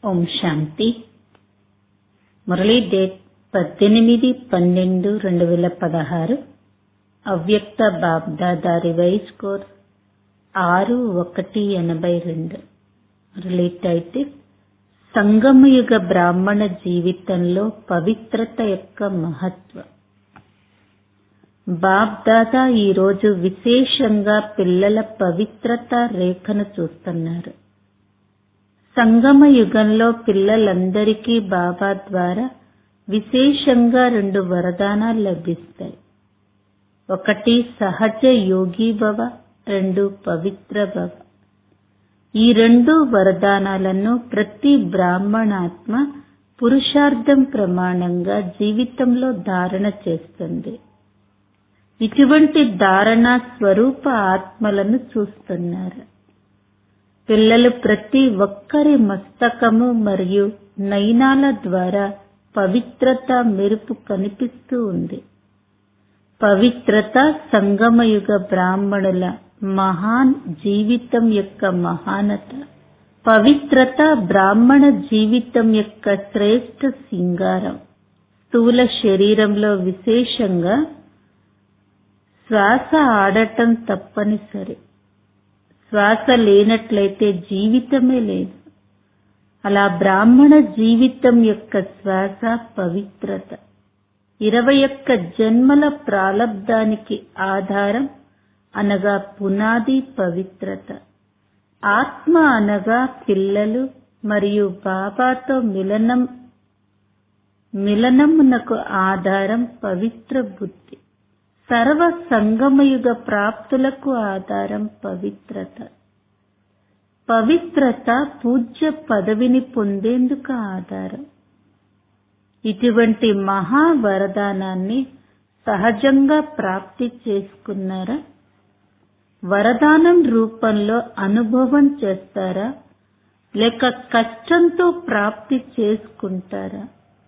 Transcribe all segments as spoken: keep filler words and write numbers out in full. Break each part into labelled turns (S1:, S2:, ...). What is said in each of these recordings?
S1: ఓం శాంతి. Murali date పద్దెనిమిది పన్నెండు రెండు వేల పదహారు. అవ్యక్త బాబ్దాదా రివైజ్ కోర్స్ ఆరు ఒకటి ఎనభై రెండు. మురళీ టైటిల్ సంగమయుగ బ్రాహ్మణ జీవితంలో పవిత్రత యొక్క మహత్వం. బాబ్దాదా ఈరోజు విశేషంగా పిల్లల పవిత్రత రేఖను చూస్తున్నారు. సంగమ యుగంలో పిల్లలందరికీ బాబా ద్వారా విశేషంగా రెండు వరదానాలు లభిస్తాయి. ఒకటి సహజ యోగి భవ, రెండు పవిత్ర భవ. ఈ రెండు వరదానాలను ప్రతి బ్రాహ్మణాత్మ పురుషార్థం ప్రమాణంగా జీవితంలో ధారణ చేస్తుంది. ఇటువంటి ధారణ స్వరూప ఆత్మలను చూస్తున్నారు. పిల్లలు ప్రతి ఒక్కరి మస్తకము మరియు నయనాల ద్వారా పవిత్రత మెరుపు కనిపిస్తూ ఉంది. పవిత్రత సంగమయుగ బ్రాహ్మణుల మహాన్ జీవితం యొక్క మహానత. పవిత్రత బ్రాహ్మణ జీవితం యొక్క శ్రేష్ఠ సింగారం. స్థూల శరీరంలో విశేషంగా శ్వాస ఆడటం తప్పనిసరి. శ్వాస లేనట్లయితే జీవితమే లేదు. అలా బ్రాహ్మణ జీవితం యొక్క శ్వాస పవిత్రత. ఇరవై ఒక్క జన్మల ప్రాలబ్ధానికి ఆధారం అనగా పునాది పవిత్రత. ఆత్మ అనగా పిల్లలు మరియు బాబాతో మిలనం మిలనమునకు ఆధారం పవిత్ర బుద్ధి. సర్వ సంగమయుగ ప్రాప్తులకు ఆధారం పవిత్రత. పవిత్రత పూజ్య పదవిని పొందేందుకు ఆధారం. ఇటువంటి మహా వరదానాన్ని సహజంగా ప్రాప్తి చేసుకున్నారా? వరదానం రూపంలో అనుభవం చేస్తారా, లేక కష్టంతో ప్రాప్తి చేసుకుంటారా?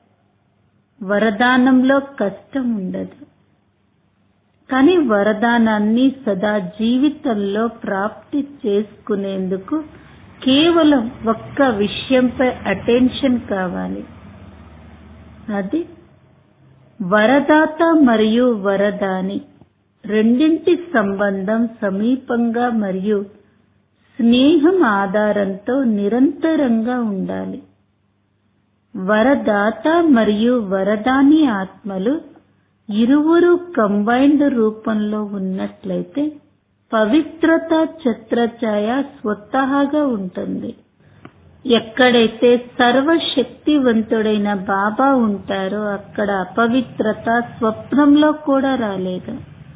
S1: వరదానంలో కష్టం ఉండదు, కానీ వరదానాన్ని సదా జీవితంలో ప్రాప్తి చేసుకునేందుకు కేవలం ఒక్క విషయంపై అటెన్షన్ కావాలి. అది వరదాత మరియు వరదాని రెండింటి సంబంధం సమీపంగా మరియు స్నేహం ఆధారంతో నిరంతరంగా ఉండాలి. వరదాత మరియు వరదాని ఆత్మలు ఇరువురు కంబైన్డ్ రూపంలో ఉన్నట్లయితే పవిత్రత ఛత్రఛాయ స్వతహాగా ఉంటుంది. ఎక్కడైతే సర్వశక్తివంతుడైన బాబా ఉంటారో అక్కడ అపవిత్రత స్వప్నంలో కూడా రాలేదు.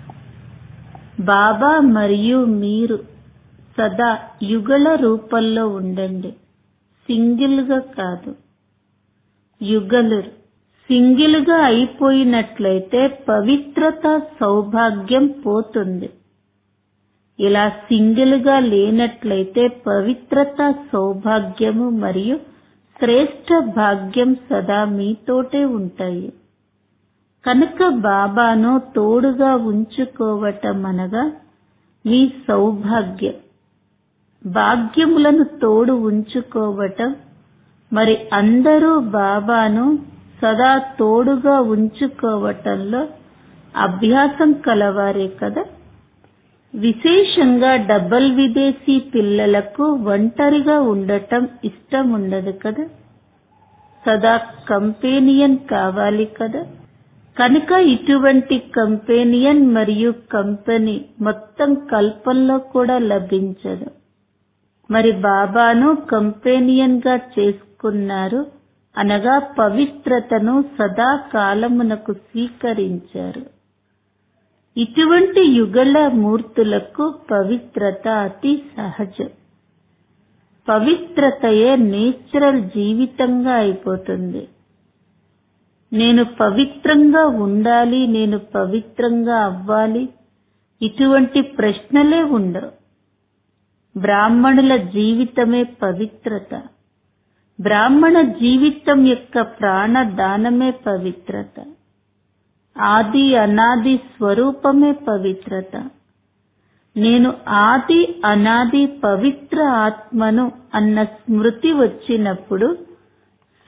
S1: బాబా మరియు మీరు సదా యుగళ రూపంలో ఉండండి, సింగిల్ గా కాదు. యుగలు సింగిల్ గా అయిపోయినట్లయితే పవిత్రత సౌభాగ్యం పోతుంది. ఇలా సింగిల్ గా లేనట్లయితే పవిత్రత సౌభాగ్యము మరియు శ్రేష్ఠ భాగ్యం సదా మీతోటే ఉంటాయి. కనుక బాబాను తోడుగా ఉంచుకోవటం అనగా మీ సౌభాగ్యం. భాగ్యములను తోడు ఉంచుకోవటం. మరి అందరూ బాబాను సదా తోడుగా ఉంచుకోవటంలో అభ్యాసం కలవారే కదా. విశేషంగా డబల్ విదేశీ పిల్లలకు ఒంటరిగా ఉండటం ఇష్టం ఉండదు కదా. సదా కంపెనియన్ కావాలి కదా. కనుక ఇటువంటి కంపెనియన్ మరియు కంపెనీ మొత్తం కల్పంలో కూడా లభించదు. మరి బాబాను కంపెనియన్ గా చేసుకున్నారు అనగా పవిత్రతను సదాకాలమునకు స్వీకరించారు. ఇటువంటి యుగళ మూర్తులకు పవిత్రత అతి సహజం. పవిత్రతయే నేచురల్ జీవితంగా అయిపోతుంది. నేను పవిత్రంగా ఉండాలి, నేను పవిత్రంగా అవ్వాలి, ఇటువంటి ప్రశ్నలే ఉండవు. బ్రాహ్మణుల జీవితమే పవిత్రత. బ్రాహ్మణ జీవితం యొక్క ప్రాణదానమే పవిత్రత. ఆది అనాది స్వరూపమే పవిత్రత. నేను ఆది అనాది పవిత్ర ఆత్మను అన్న స్మృతి వచ్చినప్పుడు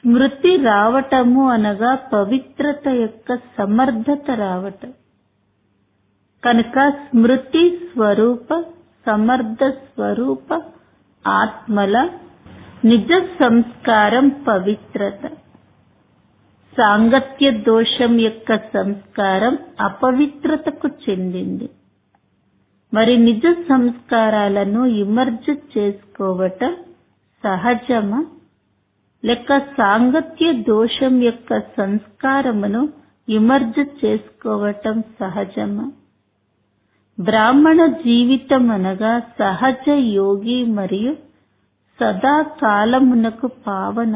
S1: స్మృతి రావటము అనగా పవిత్రత యొక్క సమర్థత రావటం. కనుక స్మృతి స్వరూప సమర్థ స్వరూప ఆత్మల నిజ సంస్కారం పవిత్రత. సాంగత్య దోషం యొక్క సంస్కారం అపవిత్రతకు చెందింది. మరి నిజ సంస్కారాలను ఇమర్జ్ చేసుకోవటం సహజమా లేక సాంగత్య దోషం యొక్క సంస్కారమును ఇమర్జ్ చేసుకోవటం సహజమా? బ్రాహ్మణ జీవితం అనగా సహజ యోగి మరియు సదాకాలమునకు పావన.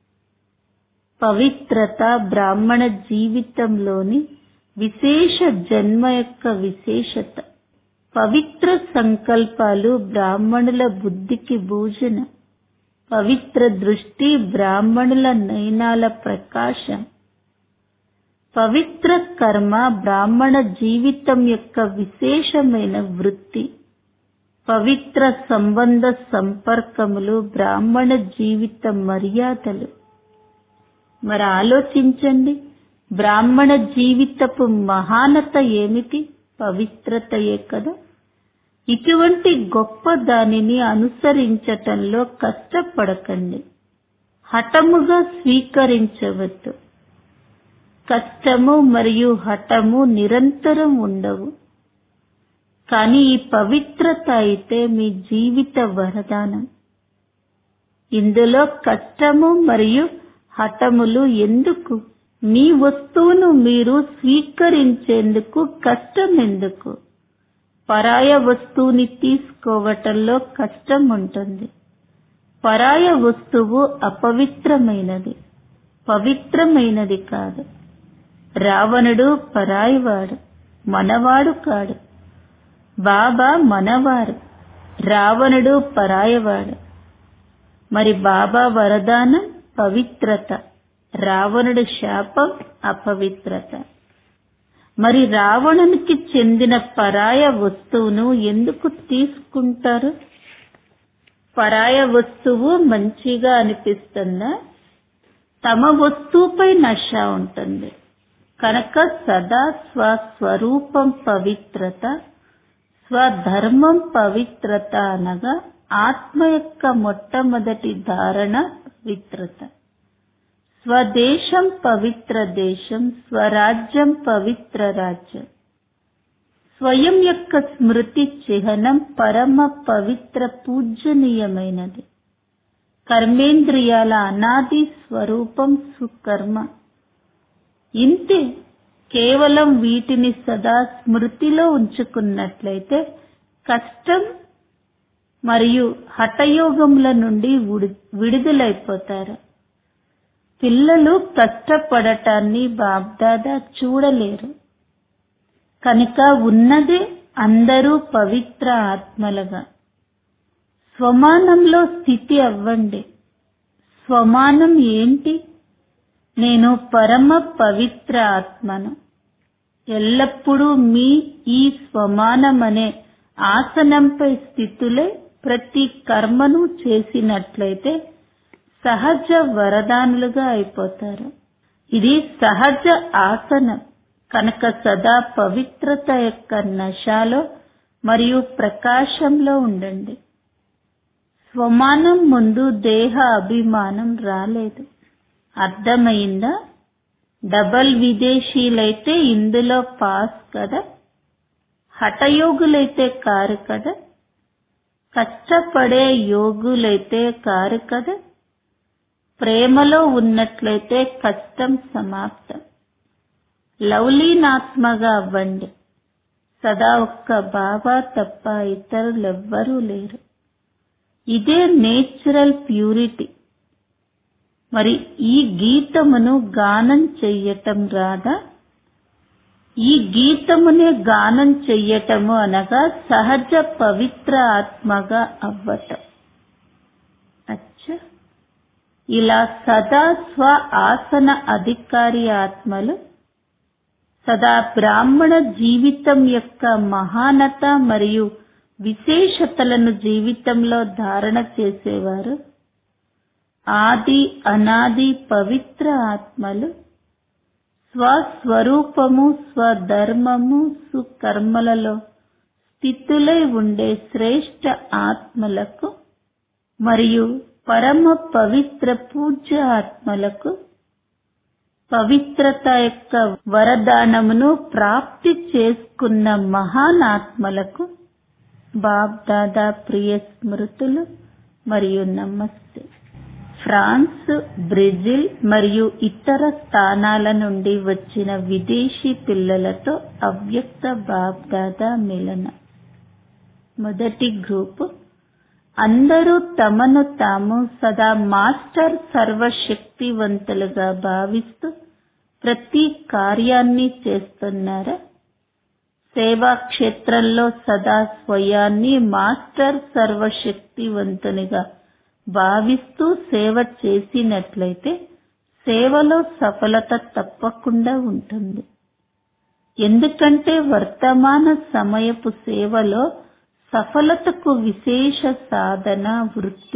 S1: పవిత్రత బ్రాహ్మణ జీవితంలోని విశేష జన్మ యొక్క విశేషత. పవిత్ర సంకల్పాలు బ్రాహ్మణుల బుద్ధికి భూషణ. పవిత్ర దృష్టి బ్రాహ్మణుల నయనాల ప్రకాశం. పవిత్ర కర్మ బ్రాహ్మణ జీవితం యొక్క విశేషమైన వృత్తి. పవిత్ర సంబంధ సంపర్కములు బ్రాహ్మణ జీవిత మర్యాదలు. మరి ఆలోచించండి, బ్రాహ్మణ జీవితపు మహానత ఏమిటి? పవిత్రతయే కదా. ఇటువంటి గొప్ప దానిని అనుసరించటంలో కష్టపడకండి. హఠముగా స్వీకరించవద్దు. కష్టము మరియు హఠము నిరంతరం ఉండవు. కానీ ఈ పవిత్రత అయితే మీ జీవిత వరదానం. ఇందులో కష్టము మరియు హఠములు ఎందుకు? మీ వస్తువును మీరు స్వీకరించేందుకు కష్టం ఎందుకు? పరాయ వస్తువుని తీసుకోవటంలో కష్టం ఉంటుంది. పరాయ వస్తువు అపవిత్రమైనది, పవిత్రమైనది కాదు. రావణుడు పరాయివాడు, మనవాడు కాడు. బాబా మనవారు, రావణుడు పరాయవాడు. మరి బాబా వరదానం పవిత్రత, రావణుడి శాపం అపవిత్రత. మరి రావణునికి చెందిన పరాయ వస్తువును ఎందుకు తీసుకుంటారు? పరాయ వస్తువు మంచిగా అనిపిస్తుందా? తమ వస్తువుపై నష ఉంటుంది. కనుక సదా స్వస్వరూపం పవిత్రత, స్వధర్మం పవిత్రత అనగా ఆత్మ యొక్క మొట్టమొదటి ధారణ పవిత్రత. స్వదేశం పవిత్ర దేశం, స్వరాజ్యం పవిత్ర రాజ్యం. స్వయం యొక్క స్మృతి చిహ్నం పరమ పవిత్ర పూజనీయమైనది. కర్మేంద్రియాల అనాది స్వరూపం సుకర్మ. ఇంతే. కేవలం వీటిని సదా స్మృతిలో ఉంచుకున్నట్లయితే కష్టం మరియు హఠయోగముల నుండి విడుదలైపోతారు. పిల్లలు కష్టపడటాన్ని బాబ్దాదా చూడలేరు. కనుక ఉన్నదే అందరూ పవిత్ర ఆత్మలుగా స్వమానంలో స్థితి అవ్వండి. స్వమానం ఏంటి? నేను పరమ పవిత్ర ఆత్మను. ఎల్లప్పుడూ మీ ఈ స్వమానం అనే ఆసనంపై స్థితులై ప్రతి కర్మను చేసినట్లయితే సహజ వరదానులుగా అయిపోతారు. ఇది సహజ ఆసనం. కనుక సదా పవిత్రత యొక్క నశాలో మరియు ప్రకాశంలో ఉండండి. స్వమానం ముందు దేహ అభిమానం రాలేదు. అర్థమైందా? డబల్ విదేశీలైతే ఇందులో పాస్ కదా. హఠయోగులైతే కారు కదా. కష్టపడే యోగులైతే కారు కదా. ప్రేమలో ఉన్నట్లయితే కష్టం సమాప్తం. లౌలీనాత్మగా అవ్వండి. సదా ఒక్క బాబా తప్ప ఇతరులెవ్వరూ లేరు. ఇదే నేచురల్ ప్యూరిటీ. మరి ఈ గీతమును గానం చెయ్యటం రాదా? ఈ గీతమునే గానం చెయ్యటము అనగా సహజ పవిత్ర ఆత్మగా అవ్వటం. అచ్చా, ఇలా సదా స్వ ఆసన అధికారి ఆత్మలు సదా బ్రాహ్మణ జీవితం యొక్క మహానత మరియు విశేషతలను జీవితంలో ధారణ చేసేవారు. ఆది అనాది పవిత్ర ఆత్మలు స్వస్వరూపము స్వధర్మము సుకర్మలలో స్థితులై ఉండే శ్రేష్ఠ ఆత్మలకు మరియు పరమ పవిత్ర పూజ్య ఆత్మలకు పవిత్రత యొక్క వరదానమును ప్రాప్తి చేసుకున్న మహాన్ ఆత్మలకు బాప్ దాదా ప్రియ స్మృతులు మరియు నమస్తే. ఫ్రాన్స్, బ్రెజిల్ మరియు ఇతర స్థానాల నుండి వచ్చిన విదేశీ పిల్లలతో అవ్యక్త బాప్ దాదా మిలన. మొదటి గ్రూపు అందరూ తమను తాము సదా మాస్టర్ సర్వశక్తివంతులుగా భావిస్తూ ప్రతి కార్యాన్ని చేస్తున్నారా? సేవా క్షేత్రంలో సదా స్వయాన్ని మాస్టర్ సర్వశక్తివంతునిగా భావిస్తూ సేవ చేసినట్లయితే సేవలో సఫలత తప్పకుండా ఉంటుంది. ఎందుకంటే వర్తమాన సమయపు సేవలో సఫలతకు విశేష సాధన వృత్తి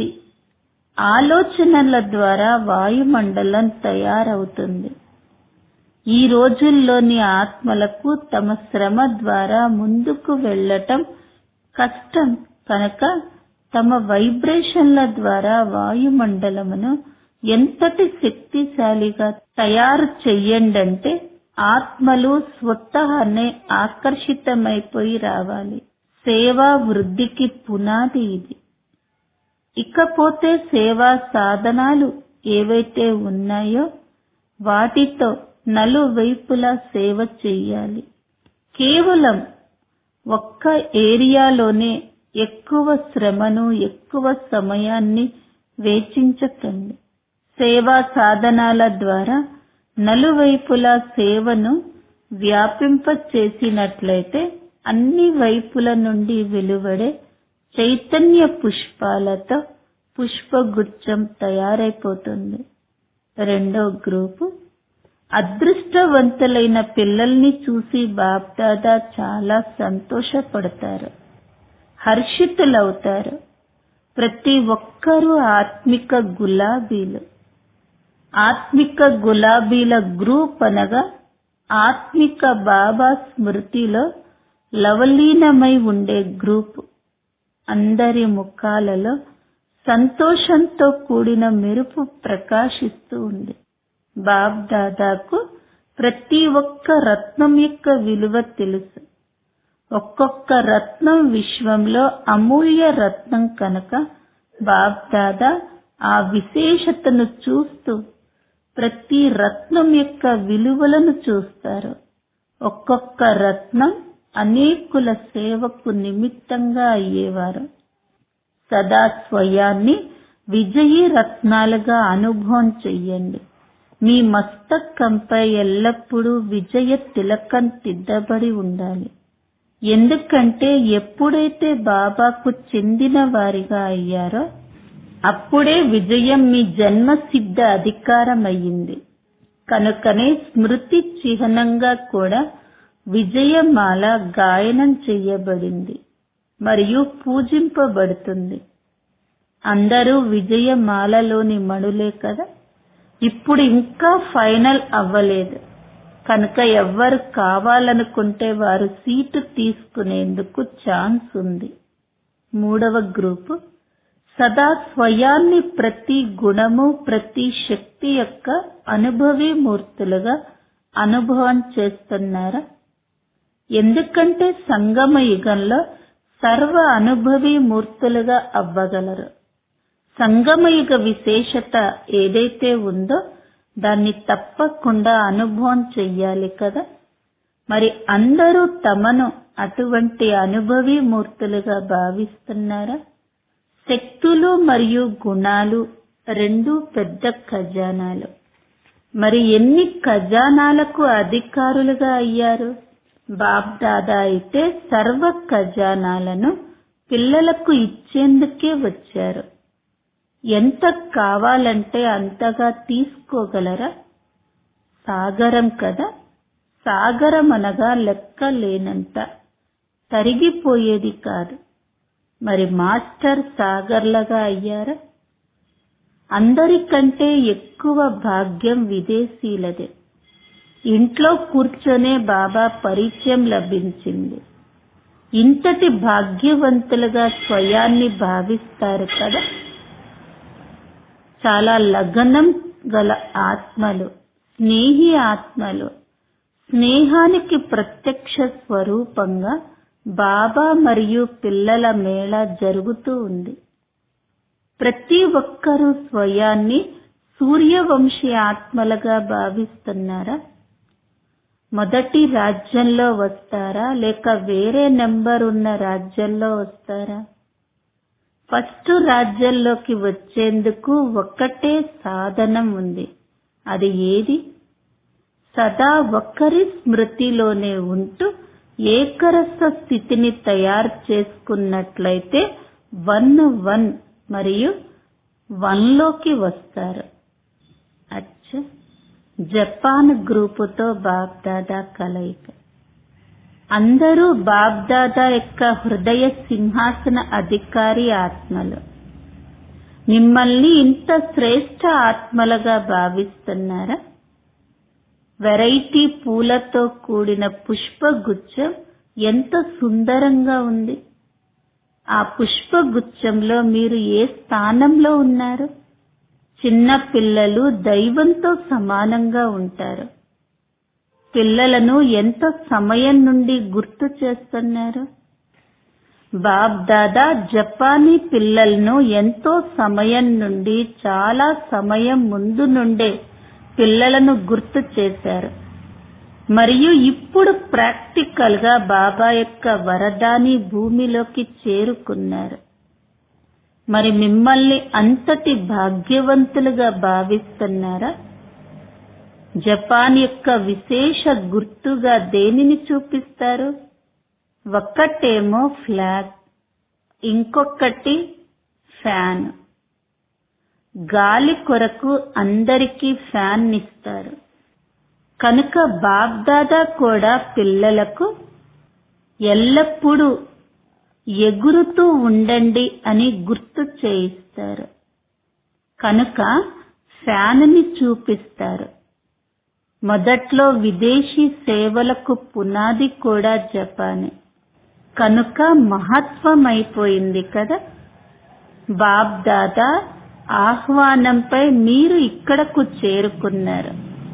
S1: ఆలోచనల ద్వారా వాయుమండలం తయారవుతుంది. ఈ రోజుల్లోని ఆత్మలకు తమ శ్రమ ద్వారా ముందుకు వెళ్ళటం కష్టం కనుక తమ వైబ్రేషన్ల ద్వారా వాయుమండలమును ఎంతటి శక్తిశాలిగా తయారు చెయ్యండంటే ఆత్మలు స్వతహానే ఆకర్షితమైపోయి రావాలి. సేవా వృద్ధికి పునాది ఇది. ఇకపోతే సేవా సాధనాలు ఏవైతే ఉన్నాయో వాటితో నలువైపులా సేవ చెయ్యాలి. కేవలం ఒక్క ఏరియాలోనే ఎక్కువ శ్రమను ఎక్కువ సమయాన్ని వేచించకండి. సేవా సాధనాల ద్వారా నలువైపులా సేవను వ్యాపింపచేసినట్లయితే అన్ని వైపుల నుండి వెలువడే చైతన్య పుష్పాలతో పుష్పగుచ్చం తయారైపోతుంది. రెండో గ్రూపు అదృష్టవంతులైన పిల్లల్ని చూసి బాప్దాదా చాలా సంతోషపడతారు, హర్షితులవుతారు. ప్రతి ఒక్కరూ ఆత్మిక గులాబీలు. ఆత్మిక గులాబీల గ్రూప్ అనగా ఆత్మిక బాబా స్మృతిలో లవలీనమై ఉండే గ్రూప్. అందరి ముఖాలలో సంతోషంతో కూడిన మెరుపు ప్రకాశిస్తూ ఉంది. బాప్ దాదాకు ప్రతి ఒక్క రత్నం యొక్క విలువ తెలుసు. ఒక్కొక్క రత్నం విశ్వంలో అమూల్య రత్నం కనుక బాప్ దాదా ఆ విశేషతను చూస్తూ ప్రతి రత్నం యొక్క విలువలను చూస్తారు. ఒక్కొక్క రత్నం అనేకుల సేవకు నిమిత్తంగా అయ్యేవారు. సదా స్వయాన్ని విజయీ రత్నాలుగా అనుభవం చెయ్యండి. మీ మస్తకంపై ఎల్లప్పుడూ విజయ తిలకం దిద్దబడి ఉండాలి. ఎందుకంటే ఎప్పుడైతే బాబాకు చెందిన వారిగా అయ్యారో అప్పుడే విజయం మీ జన్మసిద్ధ అధికారం అయ్యింది. కనుకనే స్మృతి చిహ్నంగా కూడా విజయమాల గాయనం చెయ్యబడింది మరియు పూజింపబడుతుంది. అందరూ విజయమాలలోని మణులే కదా. ఇప్పుడు ఇంకా ఫైనల్ అవ్వలేదు కనుక ఎవ్వరు కావాలనుకుంటే వారు సీటు తీసుకునేందుకు ఛాన్స్ ఉంది. మూడవ గ్రూపు సదా స్వయాన్ని ప్రతి గుణము ప్రతి శక్తి యొక్క అనుభవీ మూర్తులుగా అనుభవం చేస్తున్నారా? ఎందుకంటే సంగమ యుగంలో సర్వ అనుభవీ మూర్తులుగా అవ్వగలరు. సంగమయుగ విశేషత ఏదైతే ఉందో దాన్ని తప్పకుండా అనుభవం చెయ్యాలి కదా. మరి అందరూ తమను అటువంటి అనుభవీ మూర్తులుగా భావిస్తున్నారా? శక్తులు మరియు గుణాలు రెండు పెద్ద ఖజానాలు. మరి ఎన్ని ఖజానాలకు అధికారులుగా అయ్యారు? బాప్ దాదా అయితే సర్వ ఖజానాలను పిల్లలకు ఇచ్చేందుకే వచ్చారు. ఎంత కావాలంటే అంతగా తీసుకోగలరా? సాగరం కదా. సాగరం అనగా లెక్క లేనంత, తరిగిపోయేది కాదు. మరి మాస్టర్ సాగర్లగా అయ్యారా? అందరికంటే ఎక్కువ భాగ్యం విదేశీలదే. ఇంట్లో కూర్చొనే బాబా పరిచయం లభించింది. ఇంతటి భాగ్యవంతులుగా స్వయాన్ని భావిస్తారు కదా. చాలా లగనం గల ఆత్మలు, స్నేహి ఆత్మలు. స్నేహానికి ప్రత్యక్ష స్వరూపంగా బాబా మరియు పిల్లల మేళ జరుగుతూ ఉంది. ప్రతి ఒక్కరూ స్వయాన్ని సూర్యవంశీ ఆత్మలుగా భావిస్తున్నారా? మొదటి రాజ్యంలో వస్తారా లేక వేరే నెంబర్ ఉన్న రాజ్యంలో వస్తారా? ఫస్ట్ రాజ్యంలోకి వచ్చేందుకు ఒక్కటే సాధనం ఉంది. అది ఏది? సదా ఒక్కరి స్మృతిలోనే ఉంటూ ఏకరస స్థితిని తయారు చేసుకున్నట్లయితే వన్ వన్ మరియు వన్ లోకి వస్తారు. అచ్చా, జపాన్ గ్రూపుతో బాబ్దాదా కలయిక. అందరూ బాబ్దాదా యొక్క హృదయ సింహాసన అధికారి ఆత్మలు. మిమ్మల్ని ఇంత శ్రేష్ఠ ఆత్మలుగా భావిస్తున్నారా? వెరైటీ పూలతో కూడిన పుష్పగుచ్చం ఎంత సుందరంగా ఉంది. ఆ పుష్పగుచ్చంలో మీరు ఏ స్థానంలో ఉన్నారు? చిన్న పిల్లలు దైవంతో సమానంగా ఉంటారు. పిల్లలను ఎంత సమయం నుండి గుర్తు చేస్తున్నారు? బాబ్దాదా జపానీ పిల్లలను ఎంతో సమయం నుండి, చాలా సమయం ముందు నుండే పిల్లలను గుర్తు చేశారు. మరియు ఇప్పుడు ప్రాక్టికల్ గా బాబా యొక్క వరదాని భూమిలోకి చేరుకున్నారు. మరి మిమ్మల్ని అంతటి భాగ్యవంతులుగా భావిస్తున్నారా? జపాన్ యొక్క విశేష గుర్తుగా దేనిని చూపిస్తారు? ఒక్కటేమో ఫ్లాగ్, ఇంకొకటి ఫ్యాన్. గాలి కొరకు అందరికీ ఫ్యాన్ ఇస్తారు. కనుక బాబ్దాదా కూడా పిల్లలకు ఎల్లప్పుడూ ఎగురుతూ ఉండండి అని గుర్తు చేయిస్తారు. కనుక ఫ్యాన్ ని చూపిస్తారు. మొదట్లో విదేశీ సేవలకు పునాది కూడా జపానే. కనుక మహత్వమైపోయింది కదా. బాబ్దాదా ఆహ్వానంపై మీరు ఇక్కడకు చేరుకున్నారు.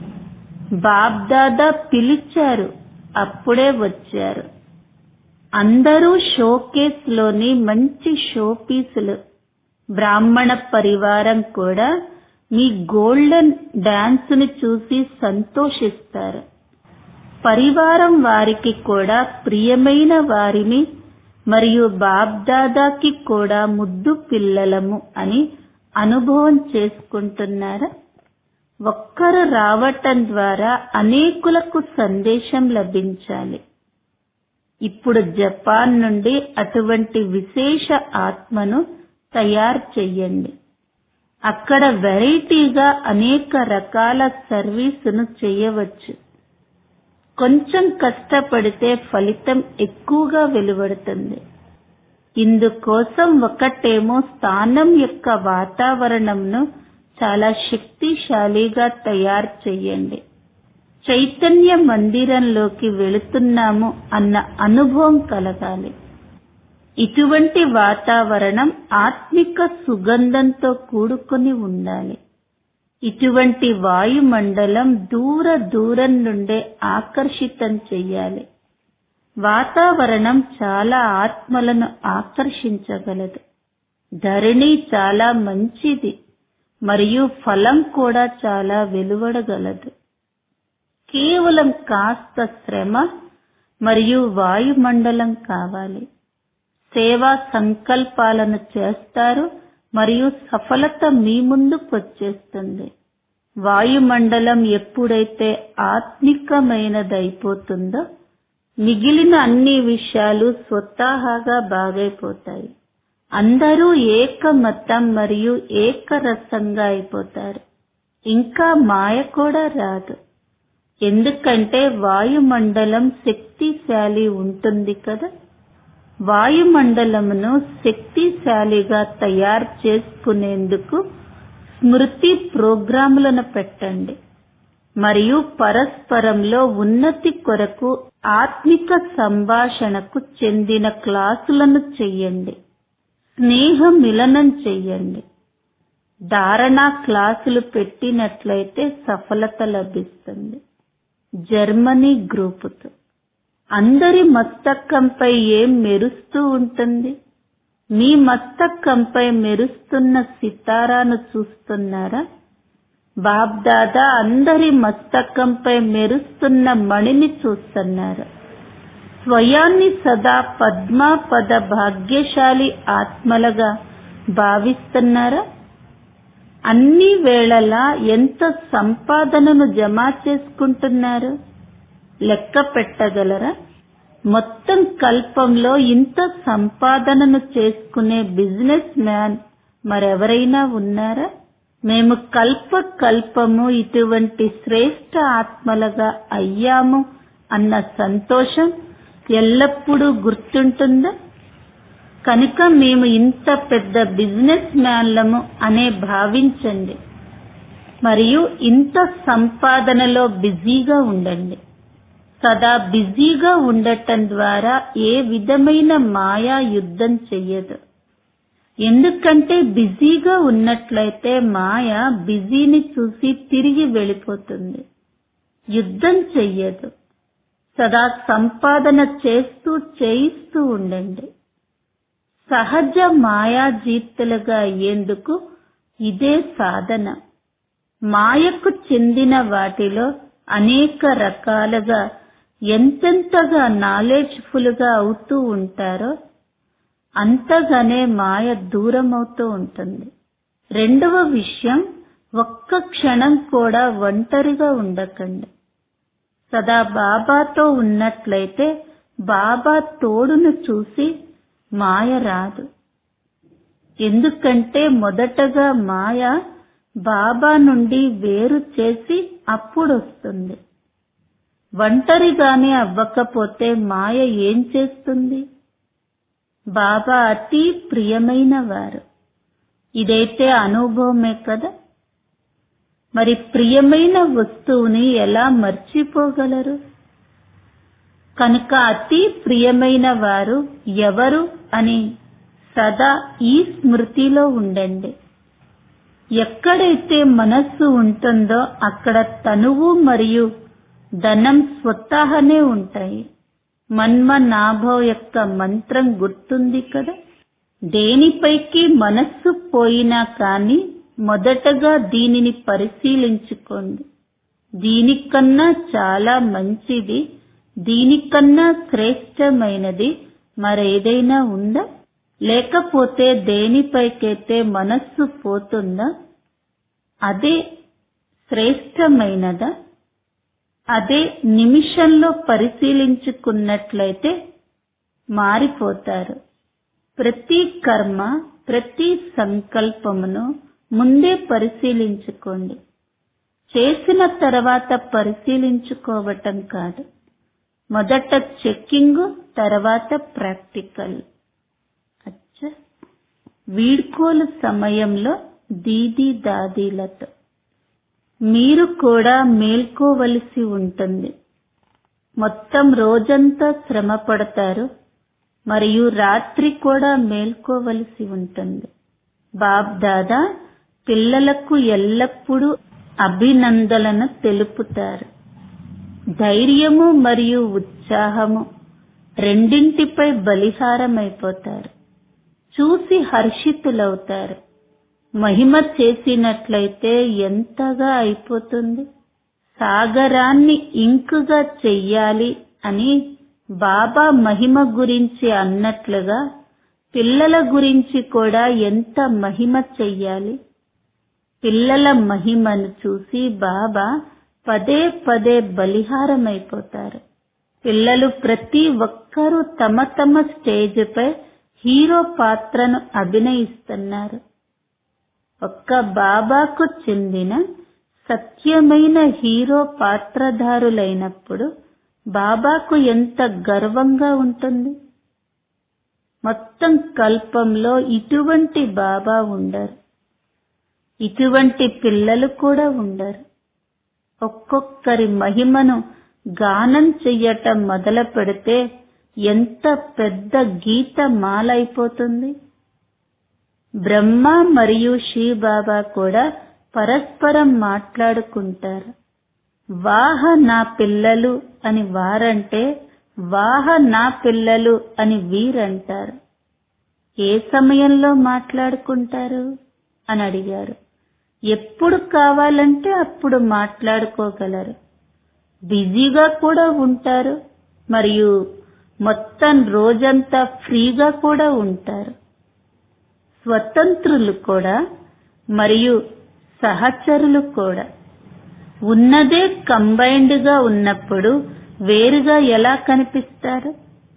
S1: బాబ్దాదా పిలిచారు, అప్పుడే వచ్చారు. అందరూ షోకేస్ లోని మంచి షోపీసులు. బ్రాహ్మణ పరివారం కూడా మీ గోల్డెన్ డాన్స్ ని చూసి సంతోషిస్తారు. పరివారం వారికి కూడా ప్రియమైన వారిని మరియు బాబ్దాదాకి కూడా ముద్దు పిల్లలము అని అనుభవం చేసుకుంటున్నారా? ఒక్కరు రావటం ద్వారా అనేకులకు సందేశం లభించాలి. ఇప్పుడు జపాన్ నుండి అటువంటి విశేష ఆత్మను తయారు చెయ్యండి. అక్కడ వెరైటీగా అనేక రకాల సర్వీసును చేయవచ్చు. కొంచెం కష్టపడితే ఫలితం ఎక్కువగా వెలువడుతుంది. ఇందుకోసం ఒకటేమో స్థానం యొక్క వాతావరణంను చాలా శక్తిశాలిగా తయారు చెయ్యండి. చైతన్య మందిరంలోకి వెళుతున్నాము అన్న అనుభవం కలగాలి. ఇటువంటి వాతావరణం ఆత్మిక సుగంధంతో కూడుకొని ఉండాలి. ఇటువంటి వాయుమండలం దూర దూరం నుండే ఆకర్షితం చెయ్యాలి. వాతావరణం చాలా ఆత్మలను ఆకర్షించగలదు. ధరణి చాలా మంచిది మరియు ఫలం కూడా చాలా వెలువడగలదు. కేవలం కాస్త శ్రమ మరియు వాయుమండలం కావాలి. సేవా సంకల్పాలను చేస్తారు మరియు సఫలత మీ ముందుకు వచ్చేస్తుంది. వాయుమండలం ఎప్పుడైతే ఆత్మికమైనదైపోతుందో మిగిలిన అన్ని విషయాలు స్వతహాగా బాగైపోతాయి. అందరూ ఏకమతం మరియు ఏకరసంగా అయిపోతారు. ఇంకా మాయ కూడా రాదు. ఎందుకంటే వాయుమండలం శక్తిశాలి ఉంటుంది కదా. వాయుమండలమును శక్తిశాలిగా తయారు చేసుకునేందుకు స్మృతి ప్రోగ్రాములను పెట్టండి మరియు పరస్పరంలో ఉన్నతి కొరకు ఆత్మిక సంభాషణకు చెందిన క్లాసులను చెయ్యండి. స్నేహ మిలనం చెయ్యండి. ధారణా క్లాసులు పెట్టినట్లయితే సఫలత లభిస్తుంది. జర్మనీ గ్రూపుతో అందరి మస్తకంపై ఏం మెరుస్తూ ఉంటుంది? మీ మస్తకంపై మెరుస్తున్న సితారాను చూస్తున్నారా? బాబ్దాదా అందరి మస్తకంపై మెరుస్తున్న మణిని చూస్తున్నారు. స్వయాన్ని సదా పద్మాపద భాగ్యశాలి ఆత్మలుగా భావిస్తున్నారా? అన్ని వేళలా ఎంత సంపాదనను జమ చేసుకుంటున్నారు? లెక్క పెట్టగలరా? మొత్తం కల్పంలో ఇంత సంపాదనను చేసుకునే బిజినెస్ మ్యాన్ మరెవరైనా ఉన్నారా? మేము కల్ప కల్పము ఇటువంటి శ్రేష్ఠ ఆత్మలుగా అయ్యాము అన్న సంతోషం ఎల్లప్పుడూ గుర్తుంటుందా? కనుక మేము ఇంత పెద్ద బిజినెస్ మ్యాన్లము అనే భావించండి మరియు ఇంత సంపాదనలో బిజీగా ఉండండి. సదా బిజీగా ఉండటం ద్వారా ఏ విధమైన మాయా యుద్ధం చెయ్యదు. ఎందుకంటే బిజీగా ఉన్నట్లయితే మాయ బిజీని చూసి తిరిగి వెళ్ళిపోతుంది. యుద్ధం చెయ్యదు. సదా సంపాదన చేస్తూ చేయిస్తూ ఉండండి. సహజ మాయాజీతులుగా అయ్యేందుకు ఇదే సాధన. మాయకు చెందిన వాటిలో అనేక రకాలుగా ఎంతెంతగా నాలెడ్జ్ఫుల్ గా అవుతూ ఉంటారో అంతగానే మాయ దూరమవుతూ ఉంటుంది. రెండవ విషయం, ఒక్క క్షణం కూడా ఒంటరిగా ఉండకండి. సదా బాబాతో ఉన్నట్లయితే బాబా తోడును చూసి మాయ రాదు. ఎందుకంటే మొదటగా మాయ బాబా నుండి వేరు చేసి అప్పుడొస్తుంది. ఒంటరిగానే అవ్వకపోతే మాయ ఏం చేస్తుంది? బాబా అతి ప్రియమైన వారు. ఇదైతే అనుభవమే కదా. మరి ప్రియమైన వస్తువుని ఎలా మర్చిపోగలరు? కనుక అతి ప్రియమైన వారు ఎవరు అని సదా ఈ స్మృతిలో ఉండండి. ఎక్కడైతే మనస్సు ఉంటుందో అక్కడ తనువు మరియు ధనం స్వతహానే ఉంటాయి. మన్మనాభవ్ యొక్క మంత్రం గుర్తుంది కదా. దేనిపైకి మనస్సు పోయినా కానీ మొదటగా దీనిని పరిశీలించుకోండి. దీనికన్నా చాలా మంచిది, దీనికన్నా శ్రేష్టమైనది మరేదైనా ఉందా? లేకపోతే దేనిపైకైతే మనస్సు పోతుందా అదే శ్రేష్టమైనదా? అదే నిమిషంలో పరిశీలించుకున్నట్లయితే మారిపోతారు. ప్రతి కర్మ, ప్రతి సంకల్పమును ముందే పరిశీలించుకోండి. చేసిన తర్వాత పరిశీలించుకోవటం కాదు. మొదట చెక్కింగ్, తర్వాత ప్రాక్టికల్. అచ్చా, వీడ్కోలు సమయంలో దీదీ దాదీలతో మీరు కూడా మేల్కోవలసి ఉంటుంది. మొత్తం రోజంతా శ్రమ పడతారు మరియు రాత్రి కూడా మేల్కోవలసి ఉంటుంది. బాబ్ దాదా పిల్లలకు ఎల్లప్పుడూ అభినందనలను తెలుపుతారు. ధైర్యము మరియు ఉత్సాహము రెండింటిపై బలిహారమైపోతారు. చూసి హర్షితులవుతారు. మహిమ చేసినట్లయితే ఎంతగా అయిపోతుంది. సాగరాన్ని ఇంకుగా చెయ్యాలి అని బాబా మహిమ గురించి అన్నట్లుగా పిల్లల గురించి కూడా ఎంత మహిమ చెయ్యాలి. పిల్లల మహిమను చూసి బాబా పదే పదే బలిహారమైపోతారు. పిల్లలు ప్రతి ఒక్కరూ తమ తమ స్టేజ్పై హీరో పాత్రను అభినయిస్తున్నారు. ఒక్క బాబాకు చెందిన సత్యమైన హీరో పాత్రధారులైనప్పుడు బాబాకు ఎంత గర్వంగా ఉంటుంది. మొత్తం కల్పంలో ఇటువంటి బాబా ఉండరు. ఇటువంటి పిల్లలు కూడా ఉండరు. ఒక్కొక్కరి మహిమను గానం చెయ్యటం మొదలు పెడితే ఎంత పెద్ద గీత మాలైపోతుంది. బ్రహ్మ మరియు శివబాబా కూడా పరస్పరం మాట్లాడుకుంటారు. వాహ నా పిల్లలు అని వారంటే, వాహ నా పిల్లలు అని వీరంటారు. ఏ సమయంలో మాట్లాడుకుంటారు అని అడిగారు. ఎప్పుడు కావాలంటే అప్పుడు మాట్లాడుకోగలరు. బిజీగా కూడా ఉంటారు మరియు మొత్తం రోజంతా ఫ్రీగా కూడా ఉంటారు. స్వతంత్రులు కూడా మరియు సహచరులు కూడా. ఉన్నదే కంబైన్డ్ గా ఉన్నప్పుడు వేరుగా ఎలా కనిపిస్తారు?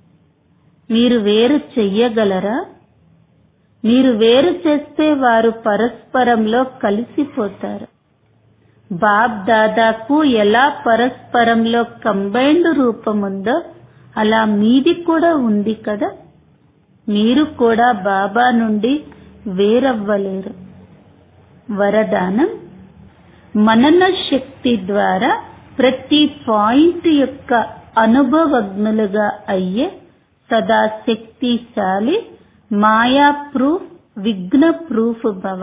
S1: మీరు వేరు చెయ్యగలరా? మీరు వేరు చేస్తే వారు పరస్పరంలో కలిసిపోతారు. బాప్ దాదాకు ఎలా పరస్పరంలో కంబైన్డ్ రూపముందో అలా మీది కూడా ఉంది కదా. మీరు కూడా బాబా నుండి వేరవ్వలేరు. వరదానం: మనన శక్తి ద్వారా ప్రతి పాయింట్ యొక్క అనుభవజ్ఞులుగా అయ్యే సదా శక్తిశాలి మాయా ప్రూఫ్, విఘ్న ప్రూఫ్ భవ.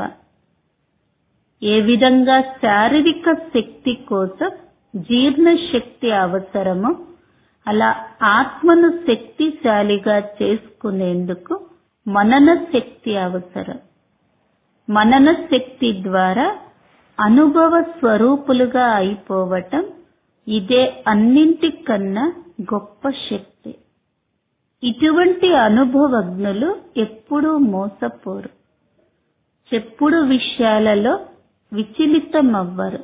S1: ఏ విధంగా శారీరక శక్తి కోసం జీర్ణ శక్తి అవసరమో అలా ఆత్మను శక్తిశాలిగా చేసుకునేందుకు మనన శక్తి అవసరం. మనన శక్తి ద్వారా అనుభవ స్వరూపులుగా అయిపోవటం ఇదే అన్నింటికన్నా గొప్ప శక్తి. ఇటువంటి అనుభవజ్ఞులు ఎప్పుడూ మోసపోరు. చెప్పుడు విషయాలలో విచలితమవ్వరు.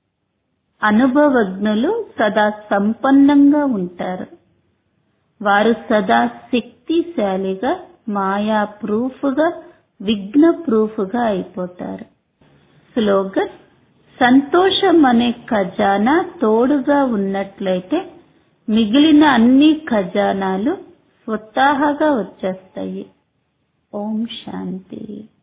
S1: అనుభవజ్ఞులు సదా సంపన్నంగా ఉంటారు. వారు సదా శక్తిశాలిగా, మాయా ప్రూఫ్గా, విఘ్న ప్రూఫ్గా అయిపోతారు. స్లోగన్: సంతోషం అనే ఖజానా తోడుగా ఉన్నట్లయితే మిగిలిన అన్ని ఖజానాలు స్వతహాగా వచ్చేస్తాయి. ఓం శాంతి.